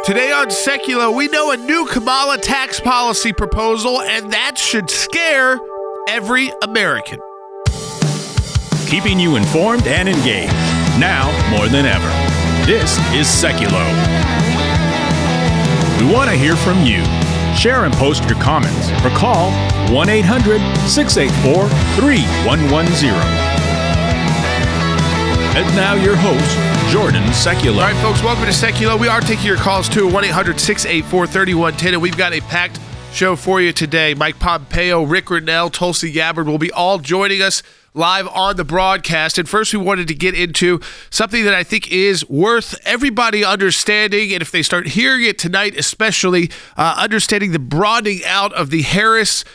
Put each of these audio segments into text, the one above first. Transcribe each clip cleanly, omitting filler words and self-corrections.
Today on Secular, we know a new Kamala tax policy proposal, and that should scare every American. Keeping you informed and engaged, now more than ever. This is Seculo. We want to hear from you. Share and post your comments or call 1-800-684-3110. And now your host, Jordan Secular. All right, folks, welcome to Secular. We are taking your calls too, 1-800-684-3110, and we've got a packed show for you today. Mike Pompeo, Rick Grenell, Tulsi Gabbard will be all joining us live on the broadcast. And first, we wanted to get into something that I think is worth everybody understanding, and if they start hearing it tonight, especially understanding the broadening out of the Harris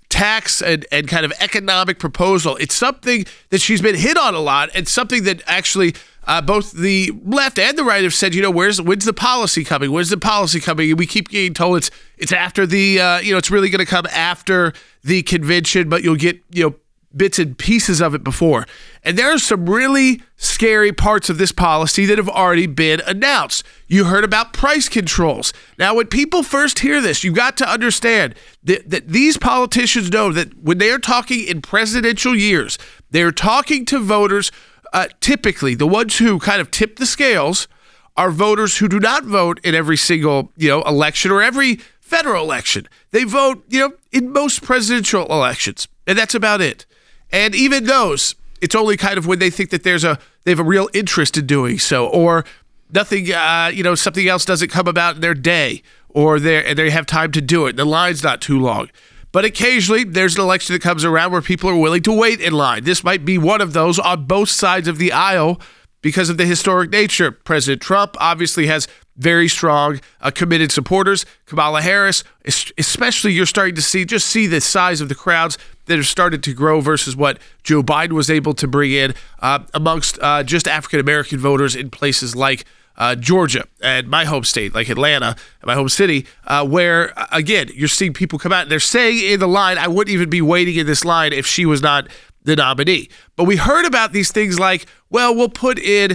tax and kind of economic proposal. It's something that she's been hit on a lot, and something that actually both the left and the right have said, when's the policy coming? When's the policy coming? And we keep getting told it's after the, it's really going to come after the convention, but you'll get, bits and pieces of it before. And there are some really scary parts of this policy that have already been announced. You heard about price controls. Now, when people first hear this, you got to understand that these politicians know that when they are talking in presidential years, they're talking to voters. Typically, the ones who kind of tip the scales are voters who do not vote in every single, election or every federal election. They vote, in most presidential elections, and that's about it. And even those, it's only kind of when they think that they have a real interest in doing so, or nothing, something else doesn't come about in their day, or they have time to do it. The line's not too long. But occasionally, there's an election that comes around where people are willing to wait in line. This might be one of those on both sides of the aisle because of the historic nature. President Trump obviously has very strong, committed supporters. Kamala Harris, especially, you're starting to see the size of the crowds that have started to grow versus what Joe Biden was able to bring in amongst just African-American voters in places like Georgia and my home state, like Atlanta, my home city, where, again, you're seeing people come out and they're saying in the line, I wouldn't even be waiting in this line if she was not the nominee. But we heard about these things like, well, we'll put in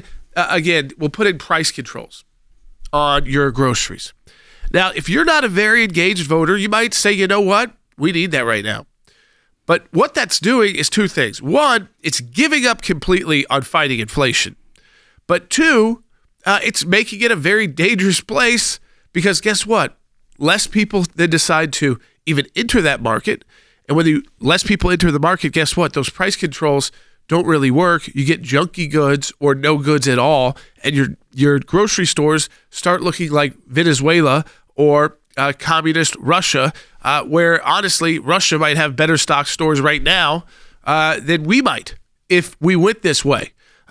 price controls on your groceries. Now, if you're not a very engaged voter, you might say, you know what? We need that right now. But what that's doing is two things. One, it's giving up completely on fighting inflation. But two, it's making it a very dangerous place because guess what? Less people then decide to even enter that market. And when less people enter the market, guess what? Those price controls don't really work. You get junky goods or no goods at all. And your grocery stores start looking like Venezuela or communist Russia, where honestly, Russia might have better stock stores right now than we might if we went this way.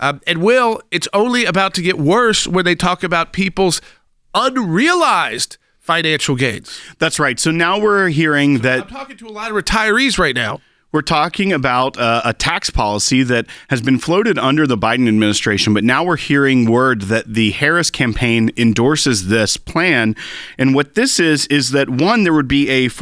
It's only about to get worse when they talk about people's unrealized financial gains. That's right. So now we're hearing that I'm talking to a lot of retirees right now. We're talking about a tax policy that has been floated under the Biden administration, but now we're hearing word that the Harris campaign endorses this plan. And what this is that, one, there would be a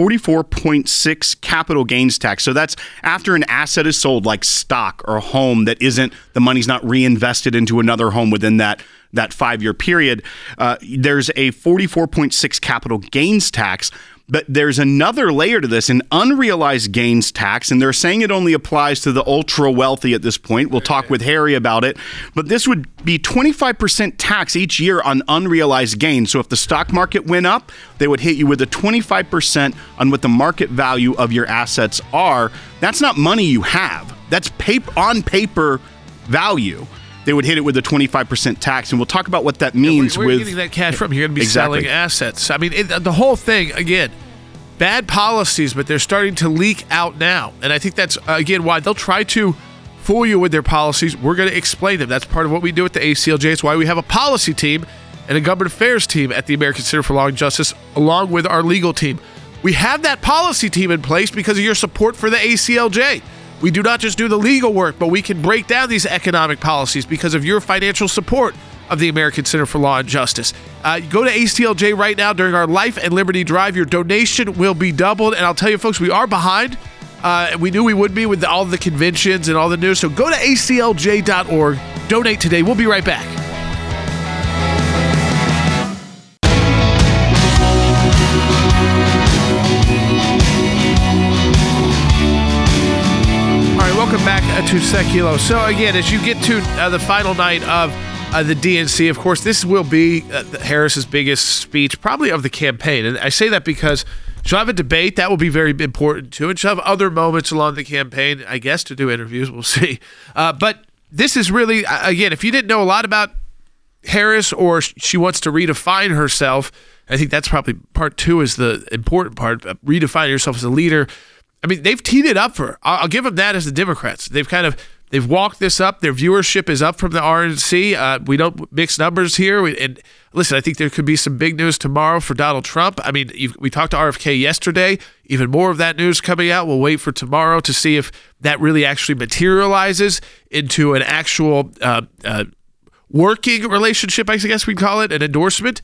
44.6 capital gains tax. So that's after an asset is sold, like stock or a home, that the money's not reinvested into another home within that 5-year period. There's a 44.6 capital gains tax. But there's another layer to this, an unrealized gains tax, and they're saying it only applies to the ultra wealthy at this point. We'll talk with Harry about it. But this would be 25% tax each year on unrealized gains. So if the stock market went up, they would hit you with a 25% on what the market value of your assets are. That's not money you have. That's on paper value. They would hit it with a 25% tax, and we'll talk about what that means. Where are you getting that cash from? You're going to be selling assets. I mean, the whole thing, again, bad policies, but they're starting to leak out now. And I think that's, again, why they'll try to fool you with their policies. We're going to explain them. That's part of what we do at the ACLJ. It's why we have a policy team and a government affairs team at the American Center for Law and Justice, along with our legal team. We have that policy team in place because of your support for the ACLJ. We do not just do the legal work, but we can break down these economic policies because of your financial support of the American Center for Law and Justice. Go to ACLJ right now during our Life and Liberty Drive. Your donation will be doubled. And I'll tell you, folks, we are behind. We knew we would be with all the conventions and all the news. So go to aclj.org. Donate today. We'll be right back. to Sekulow. So again, as you get to the final night of the DNC, of course, this will be Harris's biggest speech, probably of the campaign. And I say that because she'll have a debate. That will be very important, too. And she'll have other moments along the campaign, I guess, to do interviews. We'll see. But this is really, again, if you didn't know a lot about Harris or she wants to redefine herself, I think that's probably part two is the important part, redefining yourself as a leader. I mean, they've teed it up for her. I'll give them that as the Democrats. They've walked this up. Their viewership is up from the RNC. We don't mix numbers here. And listen, I think there could be some big news tomorrow for Donald Trump. I mean, we talked to RFK yesterday. Even more of that news coming out. We'll wait for tomorrow to see if that really actually materializes into an actual working relationship, I guess we'd call it, an endorsement.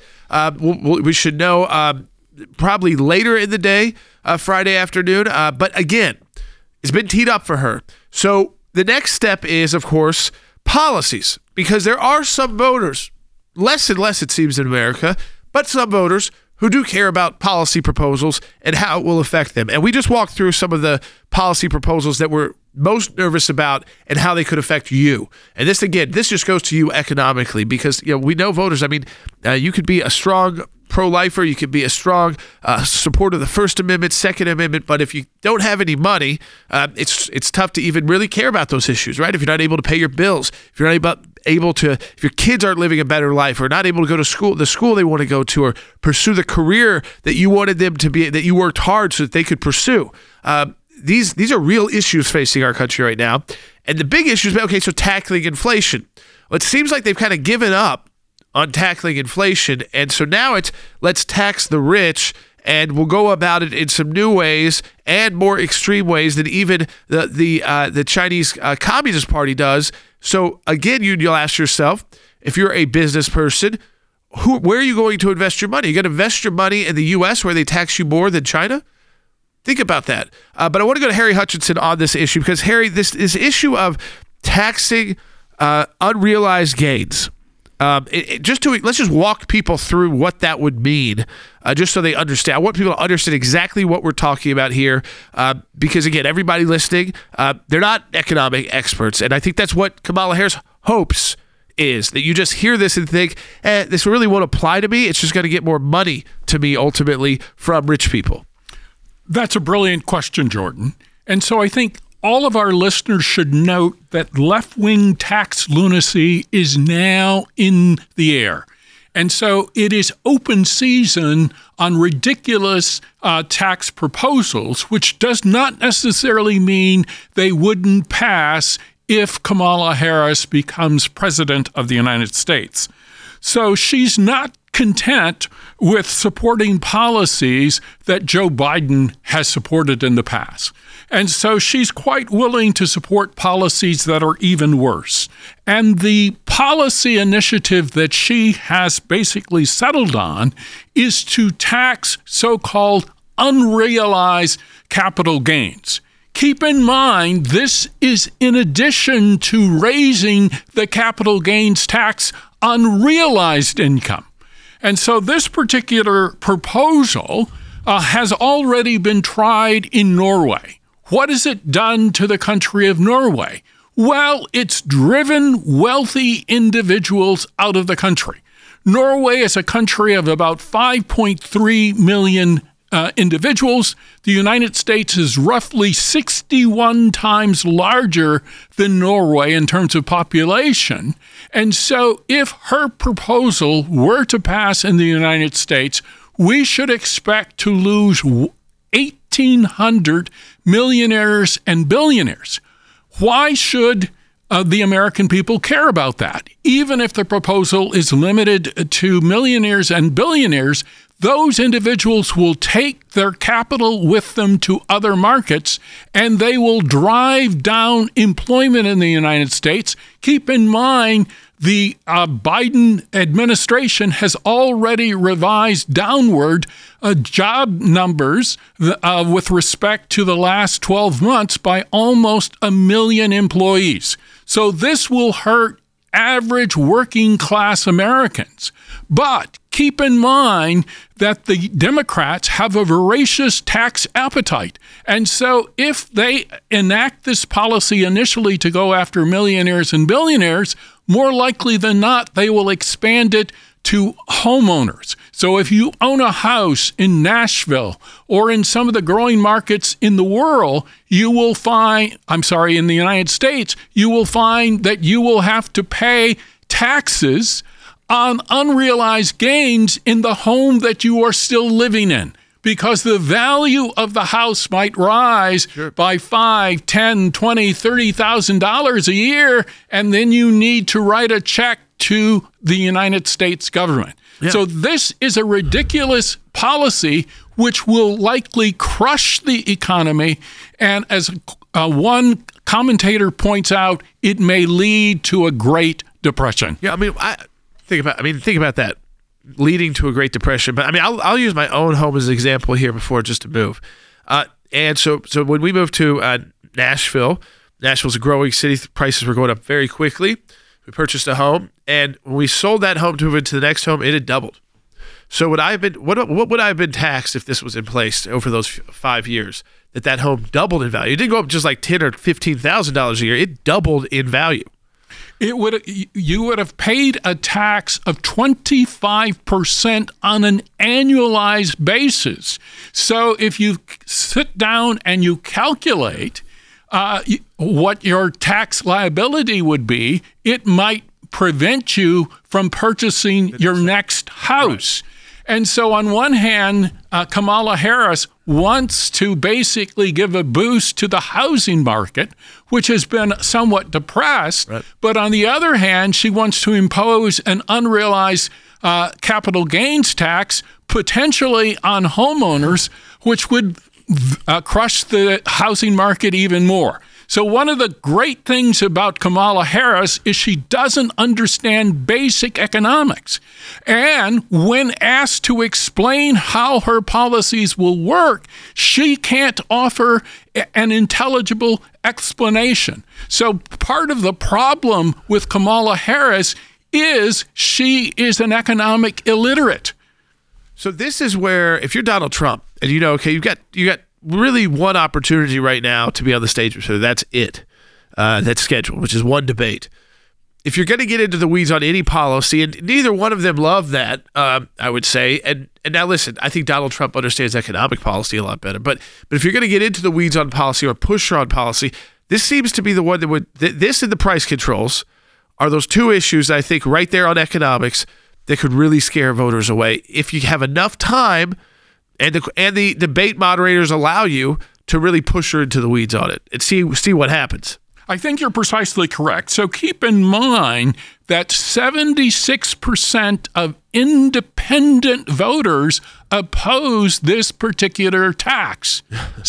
We should know probably later in the day, Friday afternoon. But again, it's been teed up for her. So the next step is, of course, policies, because there are some voters, less and less it seems in America, but some voters who do care about policy proposals and how it will affect them. And we just walked through some of the policy proposals that we're most nervous about and how they could affect you. And this just goes to you economically, because we know voters. I mean, you could be a strong pro-lifer, you could be a strong supporter of the First Amendment, Second Amendment, but if you don't have any money, it's tough to even really care about those issues, right? If you're not able to pay your bills, if you're not able to, if your kids aren't living a better life or not able to go to the school they want to go to, or pursue the career that you wanted them to be, that you worked hard so that they could pursue. These are real issues facing our country right now. And the big issue is, okay, so tackling inflation. Well, it seems like they've kind of given up on tackling inflation, and so now it's let's tax the rich, and we'll go about it in some new ways and more extreme ways than even the Chinese Communist Party does. So again, you'll ask yourself, if you're a business person, where are you going to invest your money? You're going to invest your money in the U.S. where they tax you more than China? Think about that. But I want to go to Harry Hutchinson on this issue, because Harry, this issue of taxing unrealized gains. Let's just walk people through what that would mean, just so they understand. I want people to understand exactly what we're talking about here, because again, everybody listening, they're not economic experts, and I think that's what Kamala Harris hopes is, that you just hear this and think, this really won't apply to me. It's just going to get more money to me ultimately from rich people. That's a brilliant question, Jordan. And so I think all of our listeners should note that left-wing tax lunacy is now in the air. And so it is open season on ridiculous tax proposals, which does not necessarily mean they wouldn't pass if Kamala Harris becomes president of the United States. So she's not content with supporting policies that Joe Biden has supported in the past. And so she's quite willing to support policies that are even worse. And the policy initiative that she has basically settled on is to tax so-called unrealized capital gains. Keep in mind, this is in addition to raising the capital gains tax on realized income. And so this particular proposal has already been tried in Norway. What has it done to the country of Norway? Well, it's driven wealthy individuals out of the country. Norway is a country of about 5.3 million individuals. The United States is roughly 61 times larger than Norway in terms of population. And so if her proposal were to pass in the United States, we should expect to lose 1,800 millionaires and billionaires. Why should the American people care about that? Even if the proposal is limited to millionaires and billionaires, those individuals will take their capital with them to other markets, and they will drive down employment in the United States. Keep in mind, the Biden administration has already revised downward job numbers with respect to the last 12 months by almost 1 million employees. So this will hurt average working class Americans. But keep in mind that the Democrats have a voracious tax appetite. And so if they enact this policy initially to go after millionaires and billionaires, more likely than not, they will expand it to homeowners. So if you own a house in Nashville or in some of the growing markets in the world, in the United States, you will find that you will have to pay taxes on unrealized gains in the home that you are still living in, because the value of the house might rise by $5,000, $10,000, $20,000, $30,000 a year, and then you need to write a check to the United States government. Yeah. So this is a ridiculous policy which will likely crush the economy, and as one commentator points out, it may lead to a Great Depression. Yeah, think about that, leading to a Great Depression. But I'll use my own home as an example here before just to move. And so when we moved to Nashville's a growing city. Prices were going up very quickly. We purchased a home, and when we sold that home to move into the next home, it had doubled. So what would I have been taxed if this was in place over those 5 years? That home doubled in value. It didn't go up just like $10,000 or $15,000 a year. It doubled in value. You would have paid a tax of 25% on an annualized basis. So if you sit down and you calculate what your tax liability would be, it might prevent you from purchasing your next house. Right. And so on one hand, Kamala Harris wants to basically give a boost to the housing market, which has been somewhat depressed. Right. But on the other hand, she wants to impose an unrealized capital gains tax, potentially on homeowners, which would crush the housing market even more. So one of the great things about Kamala Harris is she doesn't understand basic economics. And when asked to explain how her policies will work, she can't offer an intelligible explanation. So part of the problem with Kamala Harris is she is an economic illiterate. So this is where, if you're Donald Trump, and you got really one opportunity right now to be on the stage, so that's it. That's scheduled, which is one debate. If you're going to get into the weeds on any policy, and neither one of them love that, I would say, and now listen, I think Donald Trump understands economic policy a lot better, but if you're going to get into the weeds on policy or push her on policy, this seems to be the one that would, this and the price controls are those two issues, I think, right there on economics that could really scare voters away if you have enough time and the debate moderators allow you to really push her into the weeds on it and see what happens. I think you're precisely correct. So keep in mind that 76% of independent voters oppose this particular tax.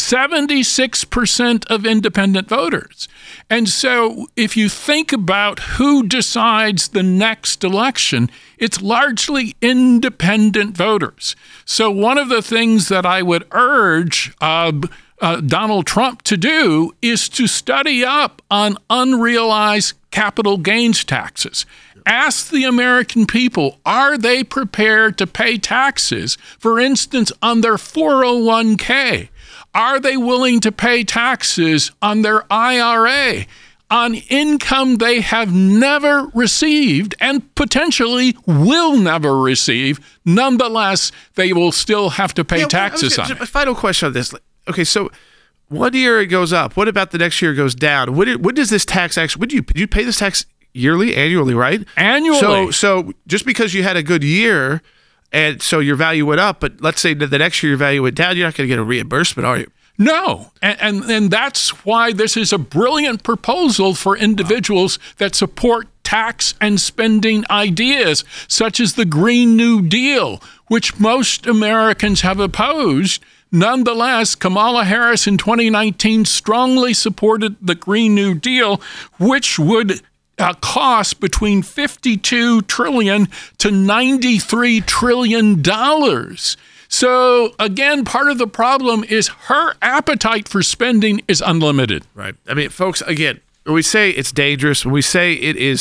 76% of independent voters. And so if you think about who decides the next election, it's largely independent voters. So one of the things that I would urge Donald Trump to do is to study up on unrealized capital gains taxes. Ask the American people, are they prepared to pay taxes, for instance, on their 401k? Are they willing to pay taxes on their IRA, on income they have never received and potentially will never receive? Nonetheless, they will still have to pay taxes on it. A final question on this. Okay, so 1 year it goes up. What about the next year it goes down? When does this tax actually? Would you pay this tax annually, right? Annually. So just because you had a good year, and so your value went up, but let's say that the next year your value went down, you're not going to get a reimbursement, are you? No, and that's why this is a brilliant proposal for individuals that support tax and spending ideas, such as the Green New Deal, which most Americans have opposed. Nonetheless, Kamala Harris in 2019 strongly supported the Green New Deal, which would cost between $52 trillion to $93 trillion. So again, part of the problem is her appetite for spending is unlimited. Right. I mean, folks, again, when we say it's dangerous, when we say it is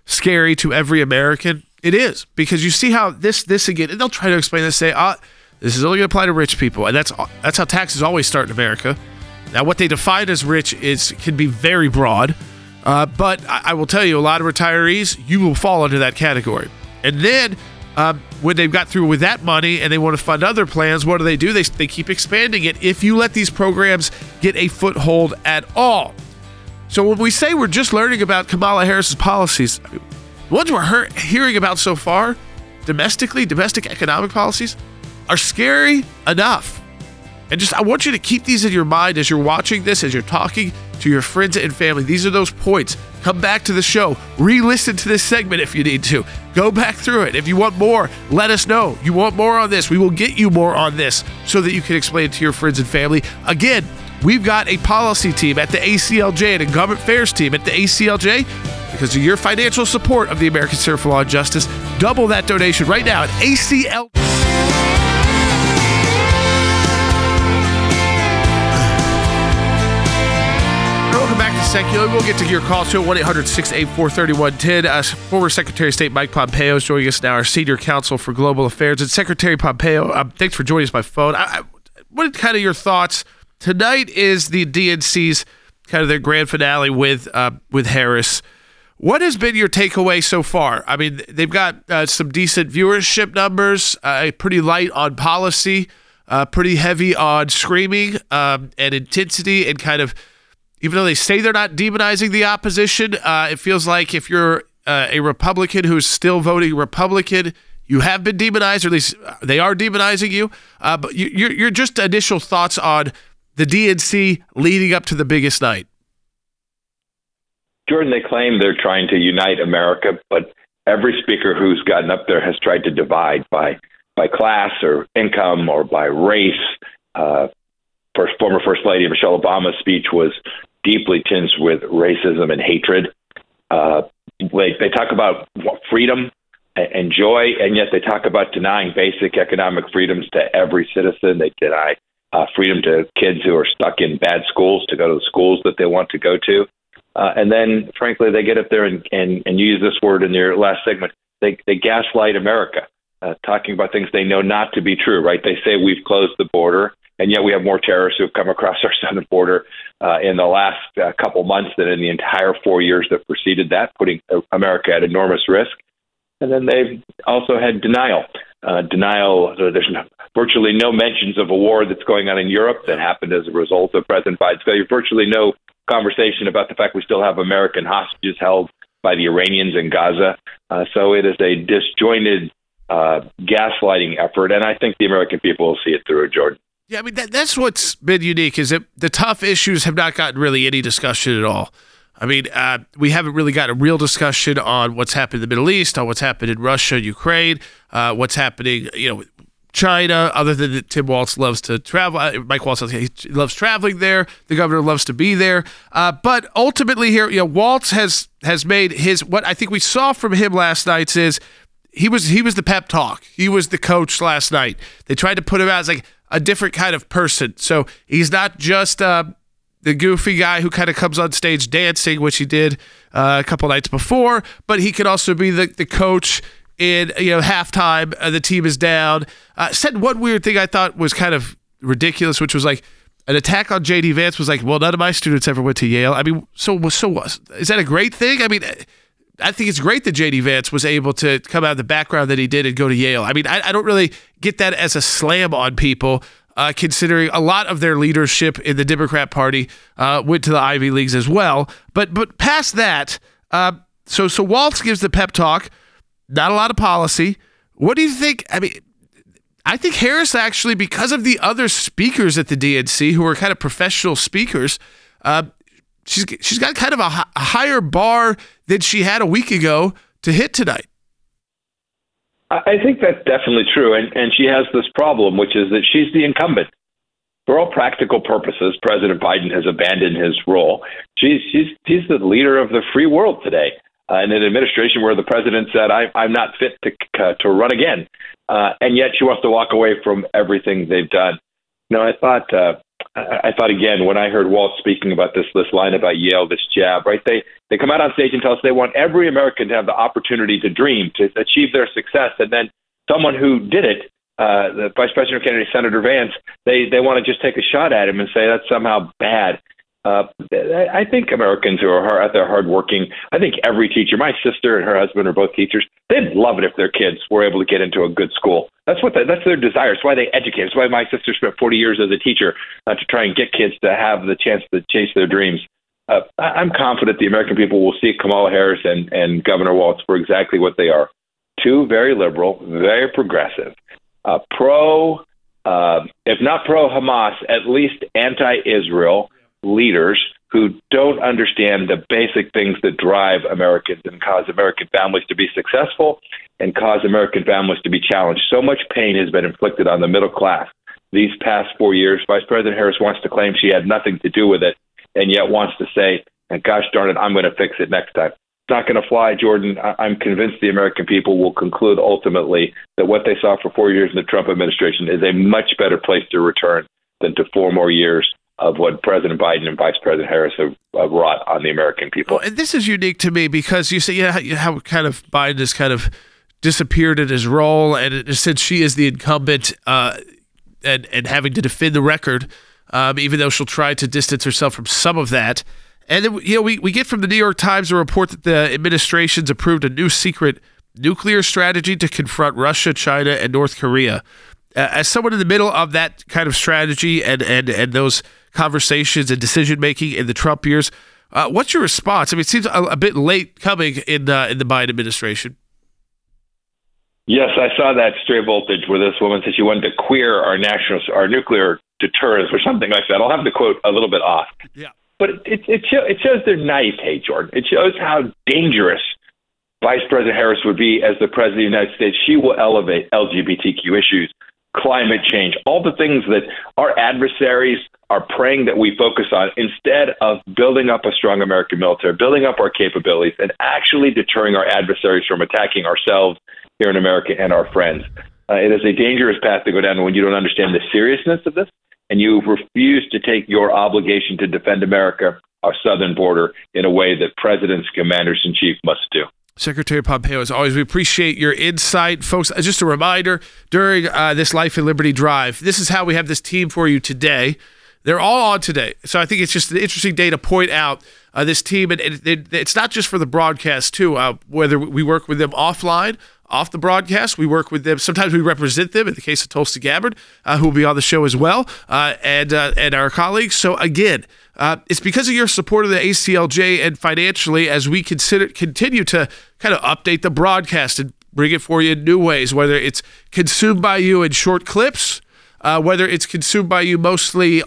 scary to every American? It is, because you see how this again, and they'll try to explain this, say, this is only going to apply to rich people, and that's how taxes always start in America. Now, what they define as rich can be very broad, but I will tell you, a lot of retirees, you will fall into that category. And then when they've got through with that money and they want to fund other plans, what do? They keep expanding it if you let these programs get a foothold at all. So when we say we're just learning about Kamala Harris's policies, the ones we're hearing about so far, domestic economic policies, are scary enough. And I want you to keep these in your mind as you're watching this, as you're talking to your friends and family. These are those points. Come back to the show. Re-listen to this segment if you need to. Go back through it. If you want more, let us know. You want more on this? We will get you more on this so that you can explain it to your friends and family. Again, we've got a policy team at the ACLJ and a government affairs team at the ACLJ. Because of your financial support of the American Center for Law and Justice, double that donation right now at ACL. Welcome back to Secular. We'll get to your calls too at 1-800-684-3110. Former Secretary of State Mike Pompeo is joining us now, our Senior Counsel for Global Affairs. And Secretary Pompeo, thanks for joining us by phone. What are kind of your thoughts? Tonight is the DNC's kind of their grand finale with Harris. What has been your takeaway so far? I mean, they've got some decent viewership numbers, pretty light on policy, pretty heavy on screaming and intensity, and kind of, even though they say they're not demonizing the opposition, it feels like if you're a Republican who's still voting Republican, you have been demonized, or at least they are demonizing you. But your just initial thoughts on the DNC leading up to the biggest night. Jordan, they claim they're trying to unite America, but every speaker who's gotten up there has tried to divide by class or income or by race. Former First Lady Michelle Obama's speech was deeply tinged with racism and hatred. They talk about freedom and joy, and yet they talk about denying basic economic freedoms to every citizen. They deny freedom to kids who are stuck in bad schools to go to the schools that they want to go to. And then, frankly, they get up there and you use this word in your last segment. They gaslight America, talking about things they know not to be true, right? They say we've closed the border, and yet we have more terrorists who have come across our southern border in the last couple months than in the entire 4 years that preceded that, putting America at enormous risk. And then they've also had denial. There's virtually no mentions of a war that's going on in Europe that happened as a result of President Biden's failure. Virtually no conversation about the fact we still have American hostages held by the Iranians in Gaza. So it is a disjointed gaslighting effort, and I think the American people will see it through, Jordan. Yeah, I mean, that's what's been unique, is that the tough issues have not gotten really any discussion at all. I mean, we haven't really got a real discussion on what's happened in the Middle East, on what's happened in Russia, Ukraine, what's happening, China, other than that Tim Walz loves to travel. Mike Walz, he loves traveling there. The governor loves to be there. But ultimately here, Walz has made his, what I think we saw from him last night is he was the pep talk. He was the coach last night. They tried to put him out as like a different kind of person. So he's not just the goofy guy who kind of comes on stage dancing, which he did a couple nights before, but he could also be the coach in halftime. The team is down. Said one weird thing I thought was kind of ridiculous, which was like an attack on J.D. Vance was like, well, none of my students ever went to Yale. I mean, so is that a great thing? I mean, I think it's great that J.D. Vance was able to come out of the background that he did and go to Yale. I mean, I don't really get that as a slam on people, considering a lot of their leadership in the Democrat Party went to the Ivy Leagues as well. But past that, so Walz gives the pep talk. Not a lot of policy. What do you think? I mean, I think Harris actually, because of the other speakers at the DNC who are kind of professional speakers, she's got kind of a higher bar than she had a week ago to hit tonight. I think that's definitely true. And she has this problem, which is that she's the incumbent. For all practical purposes, President Biden has abandoned his role. He's the leader of the free world today. In an administration where the president said, I'm not fit to run again. And yet she wants to walk away from everything they've done. I thought I thought, again, when I heard Walt speaking about this line about Yale, this jab, right? They come out on stage and tell us they want every American to have the opportunity to dream, to achieve their success. And then someone who did it, the Vice President candidate, Senator Vance, they want to just take a shot at him and say that's somehow bad. I think Americans who are out there hardworking, I think every teacher, my sister and her husband are both teachers, they'd love it if their kids were able to get into a good school. That's their desire. It's why they educate. It's why my sister spent 40 years as a teacher to try and get kids to have the chance to chase their dreams. I'm confident the American people will see Kamala Harris and Governor Walz for exactly what they are. Two very liberal, very progressive, if not pro-Hamas, at least anti-Israel leaders who don't understand the basic things that drive Americans and cause American families to be successful and cause American families to be challenged. So much pain has been inflicted on the middle class these past 4 years. Vice President Harris wants to claim she had nothing to do with it and yet wants to say, gosh darn it, I'm going to fix it next time. It's not going to fly, Jordan. I'm convinced the American people will conclude ultimately that what they saw for 4 years in the Trump administration is a much better place to return than to 4 more years of what President Biden and Vice President Harris have wrought on the American people. Well, and this is unique to me because you see how kind of Biden has kind of disappeared in his role, and since she is the incumbent and having to defend the record, even though she'll try to distance herself from some of that. And then we get from the New York Times a report that the administration's approved a new secret nuclear strategy to confront Russia, China, and North Korea. As someone in the middle of that kind of strategy and those conversations and decision-making in the Trump years, what's your response? I mean, it seems a bit late coming in the Biden administration. Yes, I saw that stray voltage where this woman said she wanted to queer our nuclear deterrence or something like that. I'll have the quote a little bit off. Yeah. But it shows their naivete, Jordan. It shows how dangerous Vice President Harris would be as the President of the United States. She will elevate LGBTQ issues, climate change, all the things that our adversaries are praying that we focus on, instead of building up a strong American military, building up our capabilities, and actually deterring our adversaries from attacking ourselves here in America and our friends. It is a dangerous path to go down when you don't understand the seriousness of this and you refuse to take your obligation to defend America, our southern border, in a way that presidents, commanders-in-chief must do. Secretary Pompeo, as always, we appreciate your insight. Folks, just a reminder, during this Life and Liberty Drive, this is how we have this team for you today. They're all on today. So I think it's just an interesting day to point out this team. And it's not just for the broadcast, too, whether we work with them offline, off the broadcast. We work with them. Sometimes we represent them, in the case of Tulsi Gabbard, who will be on the show as well, and our colleagues. So again, it's because of your support of the ACLJ and financially as we continue to kind of update the broadcast and bring it for you in new ways, whether it's consumed by you in short clips, whether it's consumed by you mostly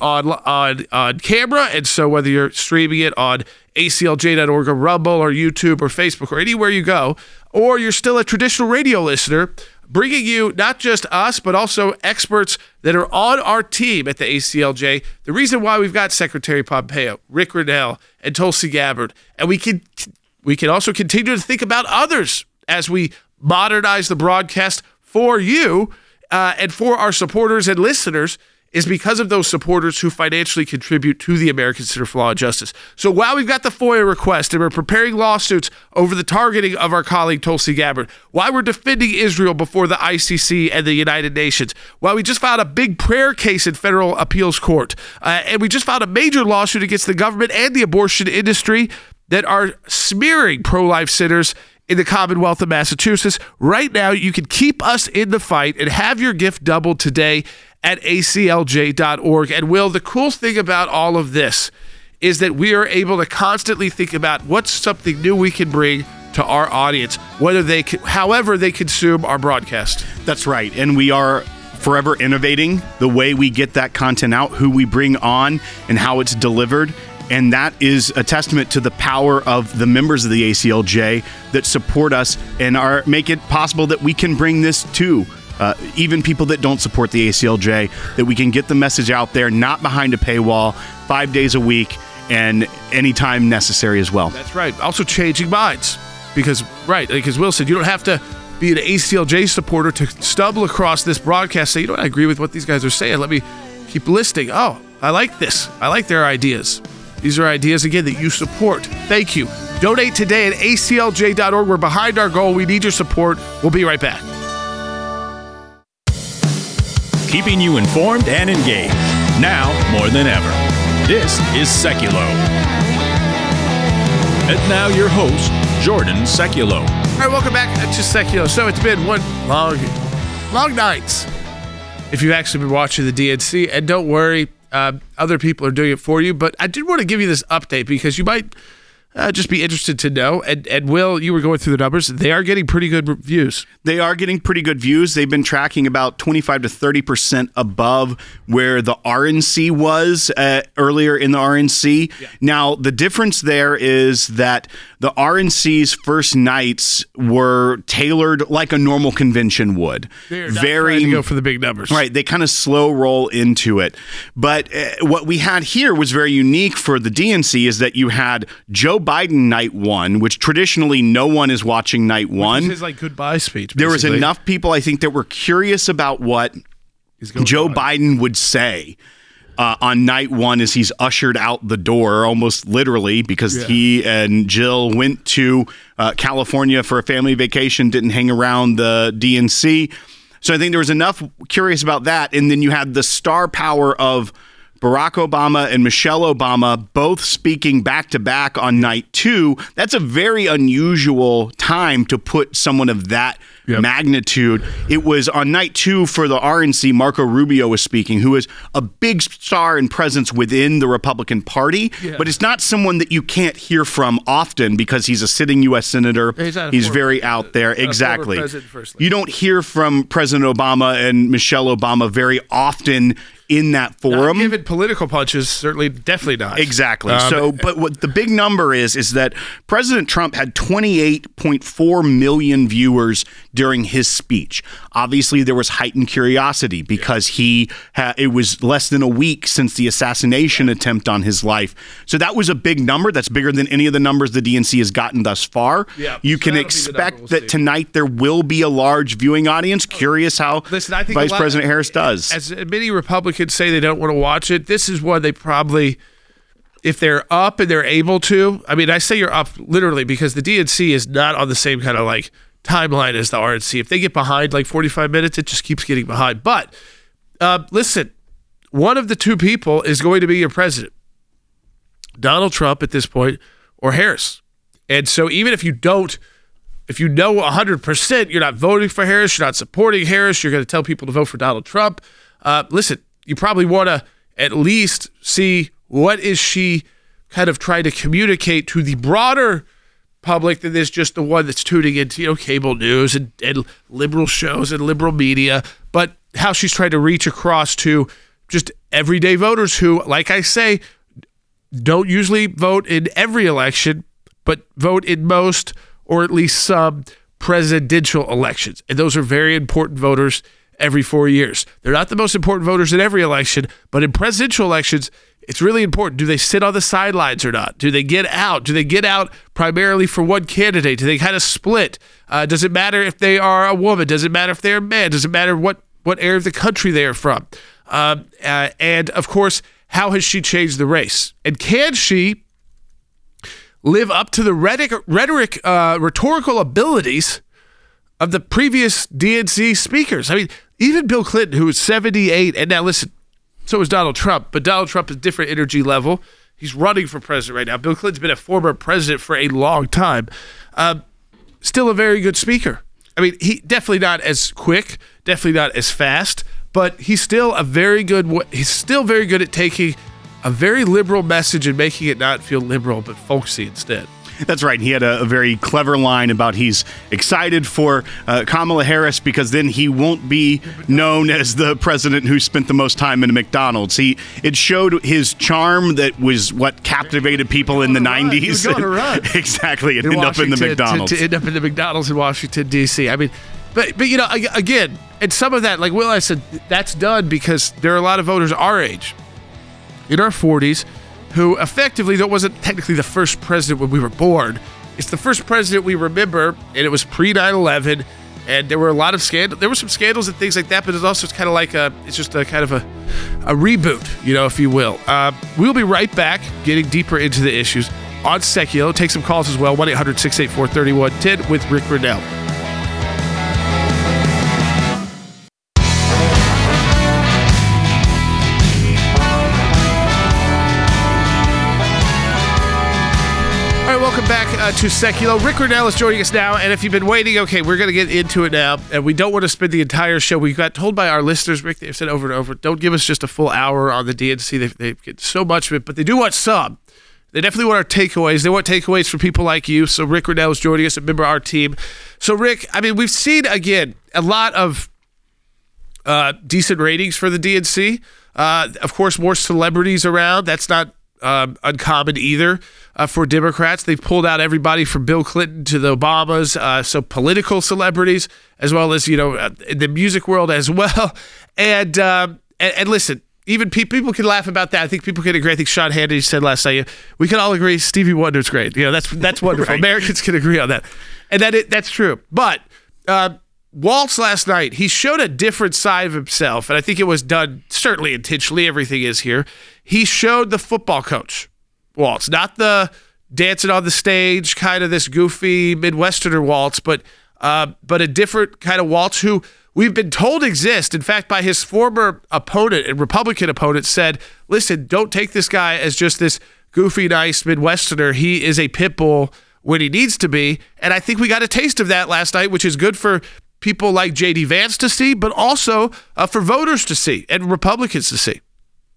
on camera, and so whether you're streaming it on aclj.org or Rumble or YouTube or Facebook or anywhere you go, or you're still a traditional radio listener, bringing you not just us, but also experts that are on our team at the ACLJ. The reason why we've got Secretary Pompeo, Rick Grenell, and Tulsi Gabbard, and we can also continue to think about others as we modernize the broadcast for you and for our supporters and listeners, is because of those supporters who financially contribute to the American Center for Law and Justice. So while we've got the FOIA request and we're preparing lawsuits over the targeting of our colleague Tulsi Gabbard, while we're defending Israel before the ICC and the United Nations, while we just filed a big prayer case in federal appeals court, and we just filed a major lawsuit against the government and the abortion industry that are smearing pro-life centers in the Commonwealth of Massachusetts. Right now, you can keep us in the fight and have your gift doubled today at aclj.org. And Will, the cool thing about all of this is that we are able to constantly think about what's something new we can bring to our audience, however they consume our broadcast. That's right. And we are forever innovating the way we get that content out, who we bring on, and how it's delivered. And that is a testament to the power of the members of the ACLJ that support us and make it possible that we can bring this to even people that don't support the ACLJ, that we can get the message out there, not behind a paywall, 5 days a week, and anytime necessary as well. That's right. Also changing minds. Because Will said, you don't have to be an ACLJ supporter to stumble across this broadcast, say, I agree with what these guys are saying. Let me keep listening. Oh, I like this. I like their ideas. These are ideas, again, that you support. Thank you. Donate today at aclj.org. We're behind our goal. We need your support. We'll be right back. Keeping you informed and engaged. Now more than ever. This is Seculo. And now your host, Jordan Seculo. All right, welcome back to Seculo. So it's been one long nights if you've actually been watching the DNC. And don't worry, other people are doing it for you. But I did want to give you this update because you might just be interested to know. And Will, you were going through the numbers. They are getting pretty good views. They are getting pretty good views. They've been tracking about 25 to 30% above where the RNC was earlier in the RNC. Yeah. Now, the difference there is that the RNC's first nights were tailored like a normal convention would. They're not trying to go for the big numbers. Right. They kind of slow roll into it. But what we had here was very unique for the DNC is that you had Joe Biden night one, which traditionally no one is watching night one. Which is his like goodbye speech. There was enough people, I think, that were curious about what Joe Biden would say on night one as he's ushered out the door, almost literally, because he and Jill went to California for a family vacation, didn't hang around the DNC. So I think there was enough curious about that. And then you had the star power of Barack Obama and Michelle Obama both speaking back-to-back on night two. That's a very unusual time to put someone of that magnitude. It was on night two for the RNC, Marco Rubio was speaking, who is a big star and presence within the Republican Party, but it's not someone that you can't hear from often because he's a sitting U.S. senator. He's very out there. Exactly. You don't hear from President Obama and Michelle Obama very often in that forum. Not given political punches, certainly, definitely not. Exactly. But what the big number is that President Trump had 28.4 million viewers during his speech. Obviously, there was heightened curiosity because it was less than a week since the assassination attempt on his life. So that was a big number. That's bigger than any of the numbers the DNC has gotten thus far. You can expect that tonight there will be a large viewing audience. Curious how I think Vice President Harris does. As many Republicans say they don't want to watch it, this is one they probably, if they're up and they're able to, I mean, I say you're up literally because the DNC is not on the same kind of like timeline as the RNC. If they get behind like 45 minutes, it just keeps getting behind. But listen, one of the two people is going to be your president, Donald Trump at this point, or Harris. And so even if you know 100% you're not voting for Harris, you're not supporting Harris, you're going to tell people to vote for Donald Trump, listen, you probably want to at least see what is she kind of trying to communicate to the broader public than is just the one that's tuning into, cable news and liberal shows and liberal media, but how she's trying to reach across to just everyday voters who, like I say, don't usually vote in every election, but vote in most or at least some presidential elections. And those are very important voters every 4 years. They're not the most important voters in every election, but in presidential elections, it's really important. Do they sit on the sidelines or not? Do they get out? Do they get out primarily for one candidate? Do they kind of split? Does it matter if they are a woman? Does it matter if they're a man? Does it matter what area of the country they are from? And of course, how has she changed the race? And can she live up to the rhetorical abilities of the previous DNC speakers? I mean, even Bill Clinton, who was 78, and now listen, so is Donald Trump, but Donald Trump is different energy level. He's running for president right now. Bill Clinton's been a former president for a long time. Still a very good speaker. I mean, he definitely not as quick, definitely not as fast, but he's still very good at taking a very liberal message and making it not feel liberal, but folksy instead. That's right. He had a very clever line about he's excited for Kamala Harris because then he won't be known as the president who spent the most time in a McDonald's. It showed his charm that was what captivated people in the 90s. He was going to run. Exactly. And end up in the McDonald's. To end up in the McDonald's in Washington, D.C. I mean, but again, and some of that, like Will, I said, that's done because there are a lot of voters our age, in our 40s, who effectively, that wasn't technically the first president when we were born. It's the first president we remember, and it was pre-9/11, And there were a lot of scandals. There were some scandals and things like that, but it's also kind of like it's just a kind of a reboot, if you will. We'll be right back, getting deeper into the issues on Seculo. Take some calls as well, 1-800-684-3110 with Rick Grenell. Welcome back to Seculo. Rick Grenell is joining us now, and if you've been waiting, okay, we're going to get into it now, and we don't want to spend the entire show. We got told by our listeners, Rick, they've said over and over, don't give us just a full hour on the DNC. They get so much of it, but they do want some. They definitely want our takeaways. They want takeaways from people like you, so Rick Grenell is joining us, a member of our team. So, Rick, we've seen, again, a lot of decent ratings for the DNC. Of course, more celebrities around. That's not uncommon either for Democrats. They've pulled out everybody from Bill Clinton to the Obamas, so political celebrities, as well as, in the music world as well. And listen, even people can laugh about that. I think people can agree. I think Sean Hannity said last night, we can all agree Stevie Wonder's great. That's wonderful. Right. Americans can agree on that. And that's true. But Walz last night, he showed a different side of himself, and I think it was done certainly intentionally. Everything is here. He showed the football coach, Walz, not the dancing on the stage, kind of this goofy Midwesterner Walz, but a different kind of Walz who we've been told exists. In fact, by his former opponent and Republican opponent said, listen, don't take this guy as just this goofy, nice Midwesterner. He is a pit bull when he needs to be. And I think we got a taste of that last night, which is good for people like J.D. Vance to see, but also for voters to see and Republicans to see.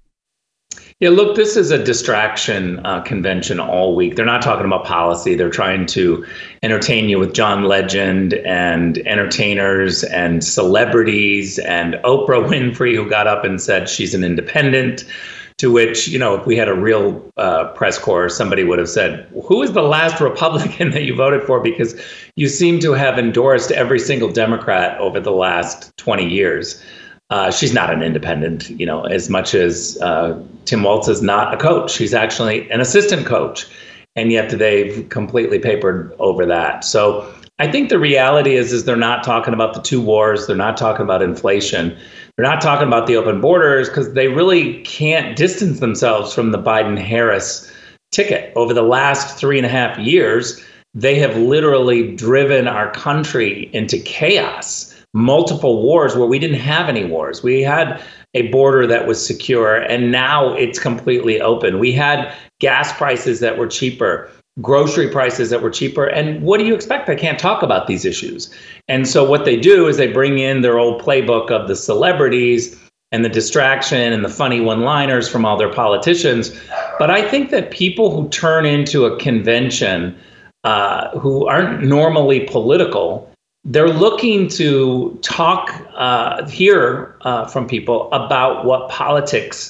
Yeah, look, this is a distraction convention all week. They're not talking about policy. They're trying to entertain you with John Legend and entertainers and celebrities and Oprah Winfrey, who got up and said she's an independent, to which, if we had a real press corps, somebody would have said, who is the last Republican that you voted for? Because you seem to have endorsed every single Democrat over the last 20 years. She's not an independent, as much as Tim Walz is not a coach. He's actually an assistant coach. And yet they've completely papered over that. So I think the reality is they're not talking about the two wars. They're not talking about inflation. They're not talking about the open borders because they really can't distance themselves from the Biden-Harris ticket. Over the last 3.5 years, they have literally driven our country into chaos. Multiple wars where we didn't have any wars. We had a border that was secure, and now it's completely open. We had gas prices that were cheaper, grocery prices that were cheaper. And what do you expect? They can't talk about these issues. And so what they do is they bring in their old playbook of the celebrities and the distraction and the funny one-liners from all their politicians. But I think that people who turn into a convention who aren't normally political, they're looking to talk, hear from people about what politics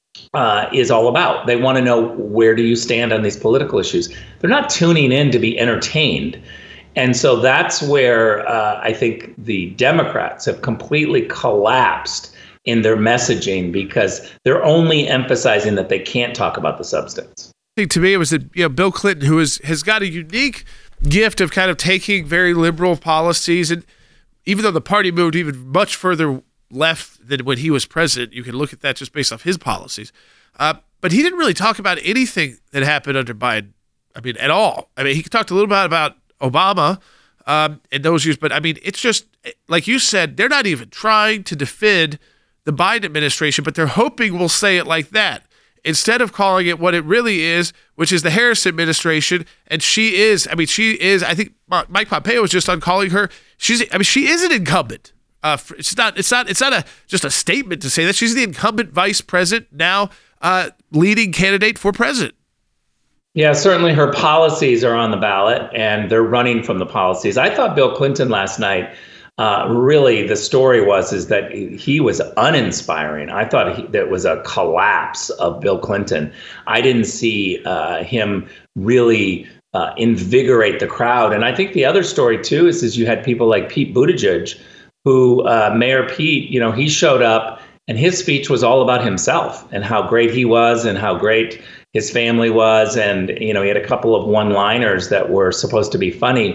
is all about. They want to know, where do you stand on these political issues? They're not tuning in to be entertained. And so that's where I think the Democrats have completely collapsed in their messaging because they're only emphasizing that they can't talk about the substance. I think to me it was that Bill Clinton, who has got a unique gift of kind of taking very liberal policies, and even though the party moved even much further left than when he was president, you can look at that just based off his policies. But he didn't really talk about anything that happened under Biden. At all. He talked a little bit about Obama in those years, but it's just like you said, they're not even trying to defend the Biden administration, but they're hoping we'll say it like that instead of calling it what it really is, which is the Harris administration. And she is, I think Mike Pompeo was just on calling her. She is an incumbent. It's not just a statement to say that she's the incumbent vice president now, leading candidate for president. Yeah, certainly her policies are on the ballot and they're running from the policies. I thought Bill Clinton last night, really the story is that he was uninspiring. I thought that was a collapse of Bill Clinton. I didn't see him really invigorate the crowd. And I think the other story too is you had people like Pete Buttigieg, who Mayor Pete, he showed up and his speech was all about himself and how great he was and how great his family was. And, he had a couple of one-liners that were supposed to be funny.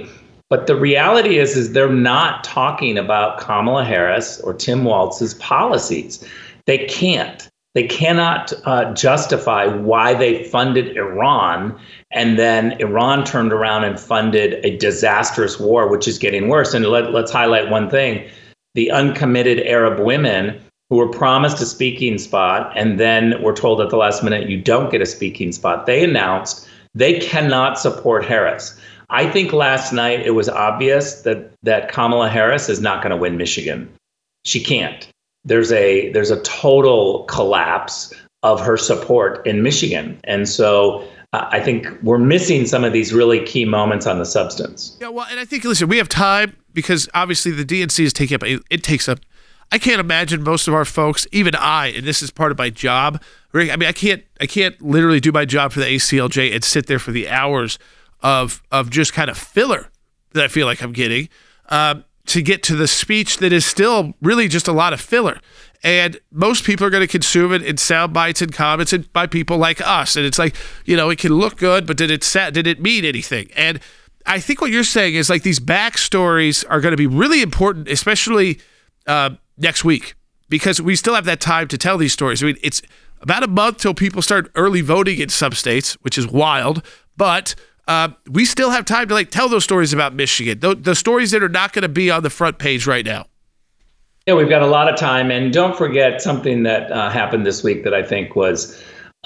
But the reality is they're not talking about Kamala Harris or Tim Walz's policies. They can't. They cannot justify why they funded Iran, and then Iran turned around and funded a disastrous war, which is getting worse. And let's highlight one thing. The uncommitted Arab women who were promised a speaking spot and then were told at the last minute, you don't get a speaking spot. They announced they cannot support Harris. I think last night it was obvious that Kamala Harris is not going to win Michigan. She can't. There's a total collapse of her support in Michigan. And so I think we're missing some of these really key moments on the substance. Yeah, well, and I think, listen, we have time because obviously the DNC is taking up, it takes up, I can't imagine most of our folks, even and this is part of my job, Rick, I mean, I can't literally do my job for the ACLJ and sit there for the hours of just kind of filler that I feel like I'm getting to get to the speech that is still really just a lot of filler. And most people are going to consume it in sound bites and comments and by people like us. And it's like, it can look good, but did it mean anything? And I think what you're saying is like these backstories are going to be really important, especially next week, because we still have that time to tell these stories. I mean, it's about a month till people start early voting in some states, which is wild, but we still have time to tell those stories about Michigan, the stories that are not going to be on the front page right now. Yeah, we've got a lot of time. And don't forget something that happened this week that I think was,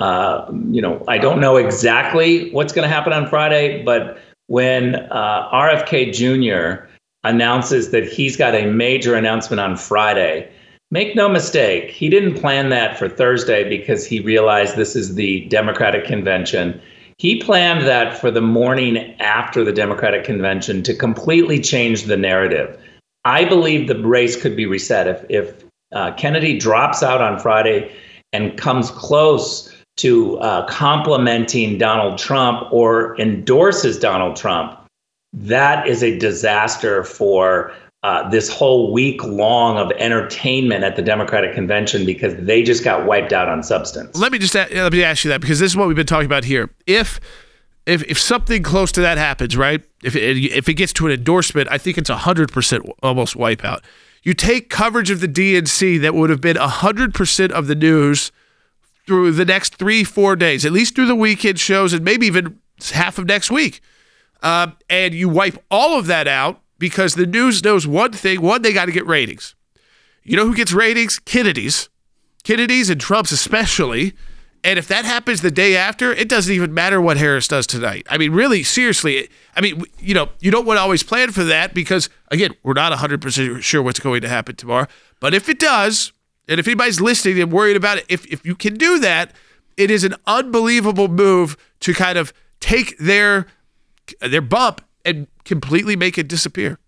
I don't know exactly what's going to happen on Friday, but when RFK Jr. announces that he's got a major announcement on Friday, make no mistake, he didn't plan that for Thursday because he realized this is the Democratic convention. He planned that for the morning after the Democratic convention to completely change the narrative. I believe the race could be reset. If Kennedy drops out on Friday and comes close to complimenting Donald Trump or endorses Donald Trump, that is a disaster for this whole week long of entertainment at the Democratic convention because they just got wiped out on substance. Let me ask you that, because this is what we've been talking about here. If something close to that happens, right? If it gets to an endorsement, I think it's 100% almost wipeout. You take coverage of the DNC that would have been 100% of the news through the next 3-4 days, at least through the weekend shows and maybe even half of next week. And you wipe all of that out because the news knows one thing. One, they got to get ratings. You know who gets ratings? Kennedy's and Trump's especially. And if that happens the day after, it doesn't even matter what Harris does tonight. I mean, really, seriously. I mean, you don't want to always plan for that because, again, we're not 100% sure what's going to happen tomorrow. But if it does, and if anybody's listening and worried about it, if you can do that, it is an unbelievable move to kind of take their bump and completely make it disappear.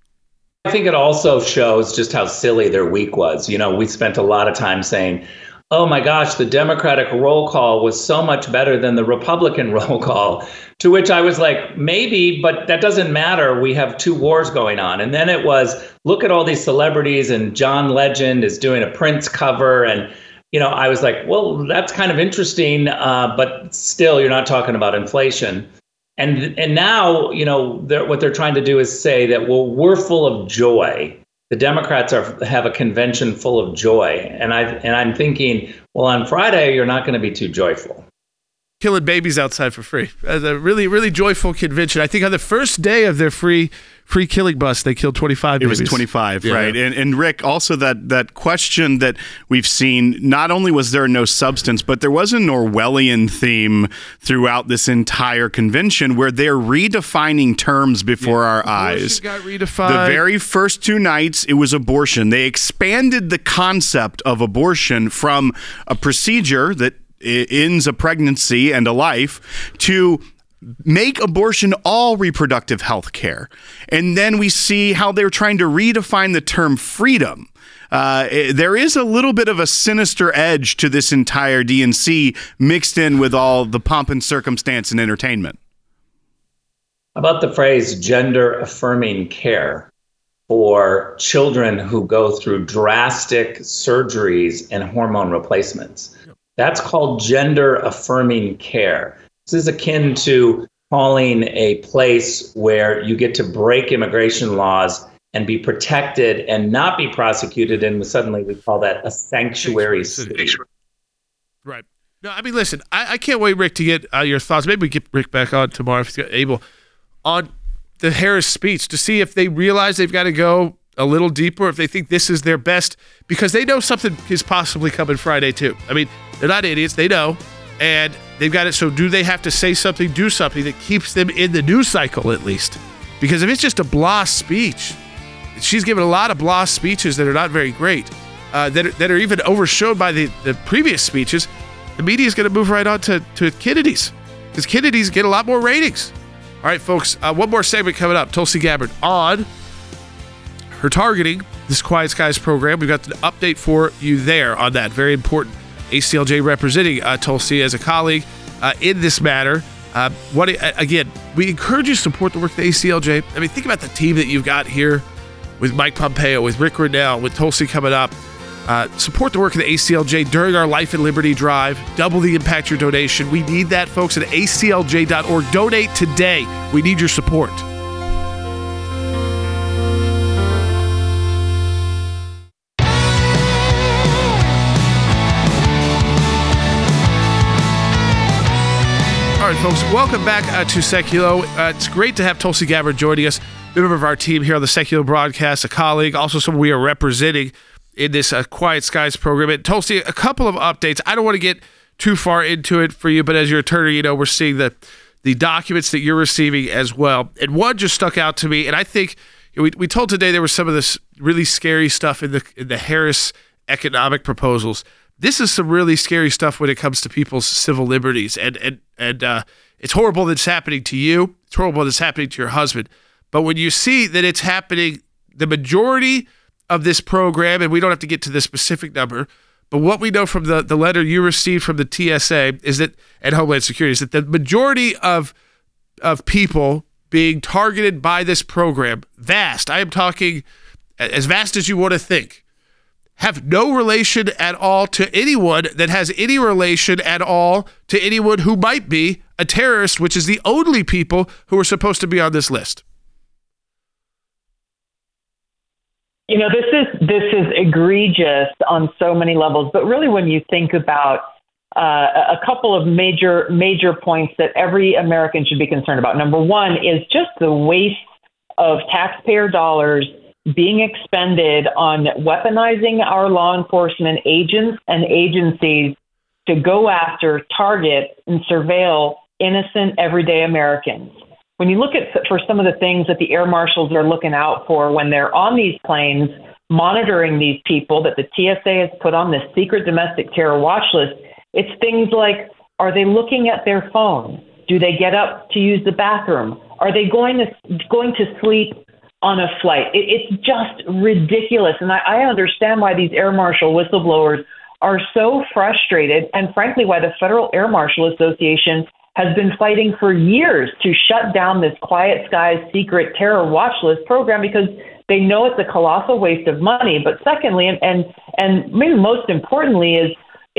I think it also shows just how silly their week was. We spent a lot of time saying, oh my gosh, the Democratic roll call was so much better than the Republican roll call, to which I was like, maybe, but that doesn't matter. We have two wars going on. And then it was, look at all these celebrities and John Legend is doing a Prince cover. And, I was like, well, that's kind of interesting, but still, you're not talking about inflation. And now, what they're trying to do is say that, well, we're full of joy. The Democrats have a convention full of joy. And I'm thinking, well, on Friday, you're not going to be too joyful. Killing babies outside for free. As a really, really joyful convention. I think on the first day of their free killing bus, they killed 25 babies. It was 25, yeah. Right? And Rick, also that question that we've seen, not only was there no substance, but there was an Orwellian theme throughout this entire convention where they're redefining terms before our eyes. Got redefined. The very first two nights, it was abortion. They expanded the concept of abortion from a procedure that ends a pregnancy and a life to make abortion all reproductive health care. And then we see how they're trying to redefine the term freedom. There is a little bit of a sinister edge to this entire DNC mixed in with all the pomp and circumstance and entertainment. About the phrase gender affirming care for children who go through drastic surgeries and hormone replacements. That's called gender affirming care. This is akin to calling a place where you get to break immigration laws and be protected and not be prosecuted. And suddenly we call that a sanctuary city. Right. No, I mean, listen, I can't wait, Rick, to get your thoughts. Maybe we get Rick back on tomorrow if he's able, on the Harris speech, to see if they realize they've got to go a little deeper, if they think this is their best, because they know something is possibly coming Friday too. I mean, they're not idiots. They know. And they've got it. So do they have to say something, do something that keeps them in the news cycle at least? Because if it's just a blah speech, she's given a lot of blah speeches that are not very great, that are even overshadowed by the previous speeches. The media is going to move right on to Kennedy's, because Kennedy's get a lot more ratings. All right, folks, one more segment coming up. Tulsi Gabbard on her targeting this Quiet Skies program. We've got an update for you there on that. Very important. ACLJ representing Tulsi as a colleague in this matter. Again, we encourage you to support the work of the ACLJ. I mean, think about the team that you've got here with Mike Pompeo, with Rick Grenell, with Tulsi coming up. Support the work of the ACLJ during our Life and Liberty Drive. Double the impact your donation. We need that, folks, at aclj.org. Donate today. We need your support. All right, folks, welcome back to Seculo. It's great to have Tulsi Gabbard joining us, a member of our team here on the Seculo broadcast, a colleague, also someone we are representing in this Quiet Skies program. And Tulsi, a couple of updates. I don't want to get too far into it for you, but as your attorney, we're seeing the documents that you're receiving as well. And one just stuck out to me, and I think we told today there was some of this really scary stuff in the Harris economic proposals. This is some really scary stuff when it comes to people's civil liberties, and it's horrible that it's happening to you. It's horrible that it's happening to your husband. But when you see that it's happening, the majority of this program, and we don't have to get to the specific number, but what we know from the letter you received from the TSA is that, and Homeland Security, is that the majority of people being targeted by this program, vast, I am talking as vast as you want to think, have no relation at all to anyone that has any relation at all to anyone who might be a terrorist, which is the only people who are supposed to be on this list. You know, this is egregious on so many levels, but really when you think about a couple of major points that every American should be concerned about. Number one is just the waste of taxpayer dollars being expended on weaponizing our law enforcement agents and agencies to go after, target, and surveil innocent, everyday Americans. When you look at for some of the things that the air marshals are looking out for when they're on these planes, monitoring these people that the TSA has put on this secret domestic terror watch list, it's things like, are they looking at their phone? Do they get up to use the bathroom? Are they going to sleep on a flight? It's just ridiculous. And I understand why these air marshal whistleblowers are so frustrated, and frankly, why the Federal Air Marshal Association has been fighting for years to shut down this Quiet Skies secret terror watch list program, because they know it's a colossal waste of money. But secondly, and maybe most importantly, is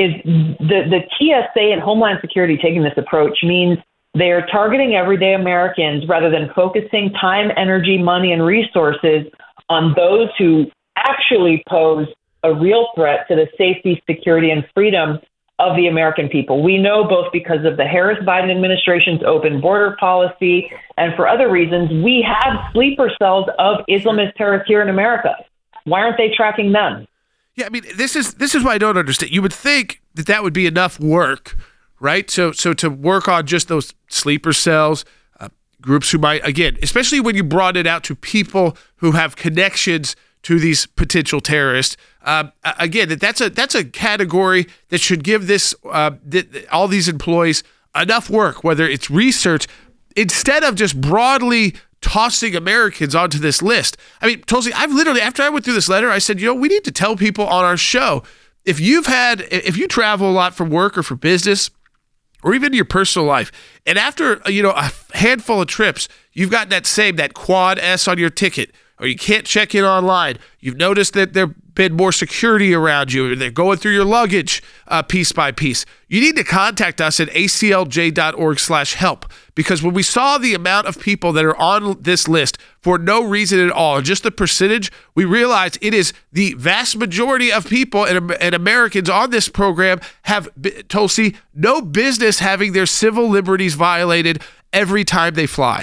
the TSA and Homeland Security taking this approach means they are targeting everyday Americans rather than focusing time, energy, money, and resources on those who actually pose a real threat to the safety, security, and freedom of the American people. We know, both because of the Harris-Biden administration's open border policy and for other reasons, we have sleeper cells of Islamist terrorists here in America. Why aren't they tracking them? Yeah, I mean, this is what I don't understand. You would think that would be enough work, right? So to work on just those sleeper cells, groups who might, again, especially when you broaden it out to people who have connections to these potential terrorists. Again, that's a category that should give this all these employees enough work, whether it's research, instead of just broadly tossing Americans onto this list. I mean, Tulsi, I've literally, after I went through this letter, I said, we need to tell people on our show, if you travel a lot for work or for business, or even your personal life, and after a handful of trips, you've got that quad S on your ticket, or you can't check in online, you've noticed that there's been more security around you, they're going through your luggage piece by piece, you need to contact us at aclj.org/help, because when we saw the amount of people that are on this list for no reason at all, just the percentage, we realized it is the vast majority of people and Americans on this program have, Tulsi, no business having their civil liberties violated every time they fly.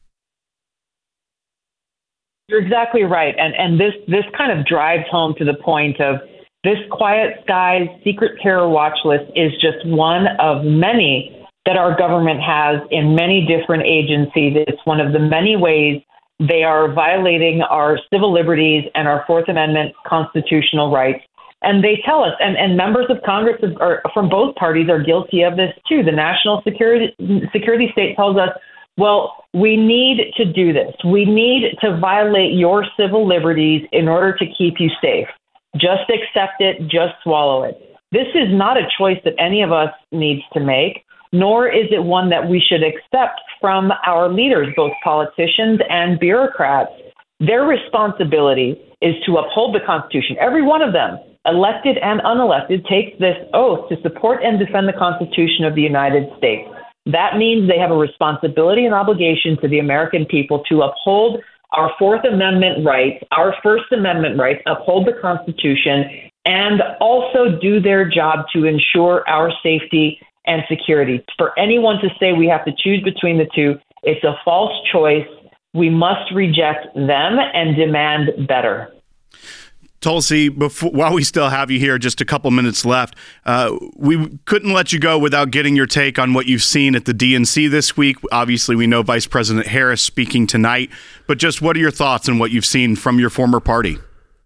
You're exactly right. And this kind of drives home to the point of this Quiet Skies secret terror watch list is just one of many that our government has in many different agencies. It's one of the many ways they are violating our civil liberties and our Fourth Amendment constitutional rights. And they tell us, and members of Congress from both parties are guilty of this too. The National Security State tells us, well, we need to do this. We need to violate your civil liberties in order to keep you safe. Just accept it. Just swallow it. This is not a choice that any of us needs to make, nor is it one that we should accept from our leaders, both politicians and bureaucrats. Their responsibility is to uphold the Constitution. Every one of them, elected and unelected, takes this oath to support and defend the Constitution of the United States. That means they have a responsibility and obligation to the American people to uphold our Fourth Amendment rights, our First Amendment rights, uphold the Constitution, and also do their job to ensure our safety and security. For anyone to say we have to choose between the two, it's a false choice. We must reject them and demand better. Tulsi, while we still have you here, just a couple minutes left, we couldn't let you go without getting your take on what you've seen at the DNC this week. Obviously, we know Vice President Harris speaking tonight, but just what are your thoughts on what you've seen from your former party?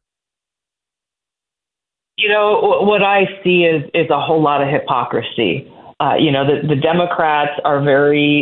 You know, what I see is a whole lot of hypocrisy. The Democrats are very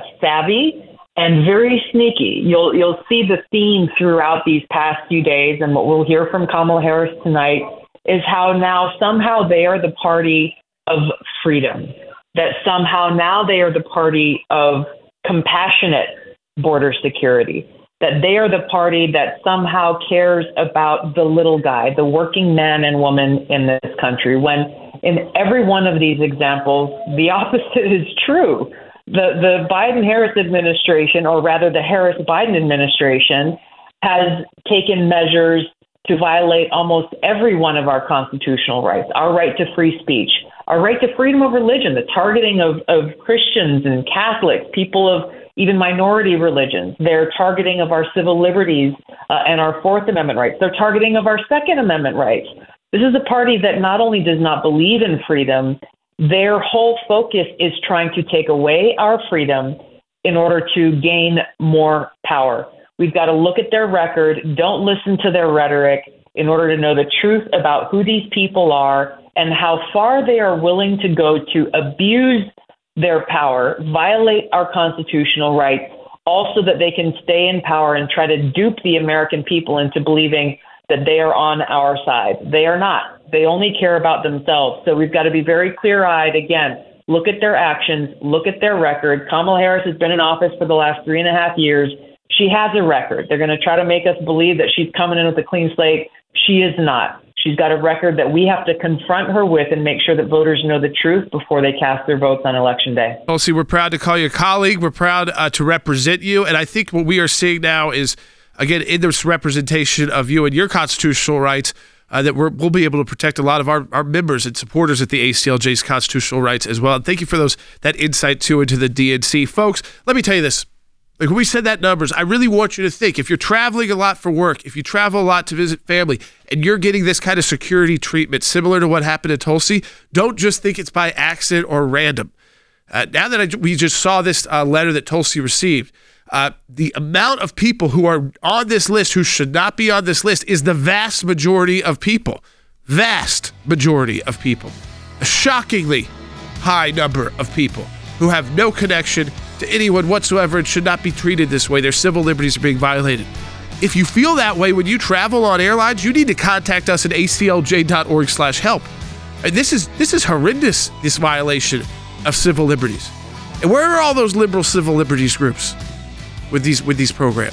savvy and very sneaky. You'll see the theme throughout these past few days, and what we'll hear from Kamala Harris tonight is how now somehow they are the party of freedom, that somehow now they are the party of compassionate border security, that they are the party that somehow cares about the little guy, the working man and woman in this country, when in every one of these examples, the opposite is true. The Biden-Harris administration, or rather the Harris-Biden administration, has taken measures to violate almost every one of our constitutional rights, our right to free speech, our right to freedom of religion, the targeting of Christians and Catholics, people of even minority religions, their targeting of our civil liberties and our Fourth Amendment rights, their targeting of our Second Amendment rights. This is a party that not only does not believe in freedom, their whole focus is trying to take away our freedom in order to gain more power. We've got to look at their record, don't listen to their rhetoric, in order to know the truth about who these people are and how far they are willing to go to abuse their power, violate our constitutional rights, also that they can stay in power and try to dupe the American people into believing that they are on our side. They are not. They only care about themselves. So we've got to be very clear-eyed. Again, look at their actions, look at their record. Kamala Harris has been in office for the last 3.5 years. She has a record. They're going to try to make us believe that she's coming in with a clean slate. She is not. She's got a record that we have to confront her with and make sure that voters know the truth before they cast their votes on Election Day. Tulsi, we're proud to call you a colleague. We're proud to represent you. And I think what we are seeing now is, again, in this representation of you and your constitutional rights, that we'll be able to protect a lot of our members and supporters at the ACLJ's constitutional rights as well. And thank you for that insight, too, into the DNC. Folks, let me tell you this. Like when we said that numbers, I really want you to think, if you're traveling a lot for work, if you travel a lot to visit family, and you're getting this kind of security treatment similar to what happened to Tulsi, don't just think it's by accident or random. Now that we just saw this letter that Tulsi received, the amount of people who are on this list who should not be on this list is the vast majority of people. Vast majority of people. A shockingly high number of people who have no connection to anyone whatsoever and should not be treated this way. Their civil liberties are being violated. If you feel that way when you travel on airlines, you need to contact us at aclj.org/help. And this is horrendous, this violation of civil liberties. And where are all those liberal civil liberties groups with these programs?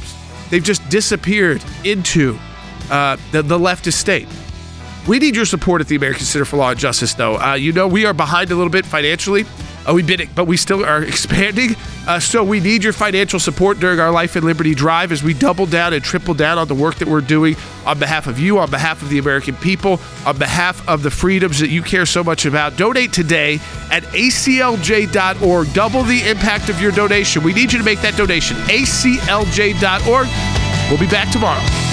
They've just disappeared into the leftist state. We need your support at the American Center for Law and Justice, though. We are behind a little bit financially. But we still are expanding. So we need your financial support during our Life and Liberty Drive as we double down and triple down on the work that we're doing on behalf of you, on behalf of the American people, on behalf of the freedoms that you care so much about. Donate today at aclj.org. Double the impact of your donation. We need you to make that donation. aclj.org. We'll be back tomorrow.